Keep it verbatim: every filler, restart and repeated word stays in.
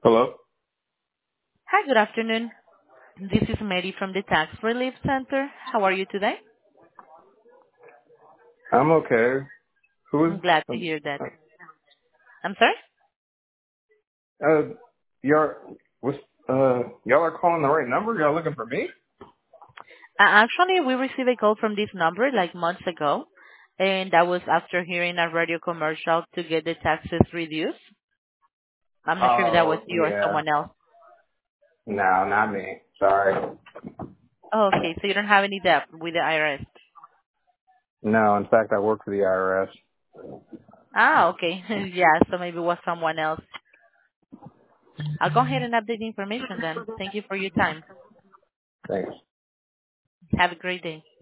Hello? Hi, good afternoon. This is Mary from the Tax Relief Center. How are you today? I'm okay. Who is, I'm glad to um, hear that. I'm sorry? uh, y'all, was, uh, y'all are calling the right number? Y'all looking for me? Uh, actually, we received a call from this number like months ago, and that was after hearing a radio commercial to get the taxes reduced. I'm not sure if that was Oh, you or yeah. someone else. No, not me. Sorry. Oh, okay, so you don't have any debt with the I R S. No, in fact, I work for the I R S. Ah, okay. Yeah, so maybe it was someone else. I'll go ahead and update the information then. Thank you for your time. Thanks. Have a great day.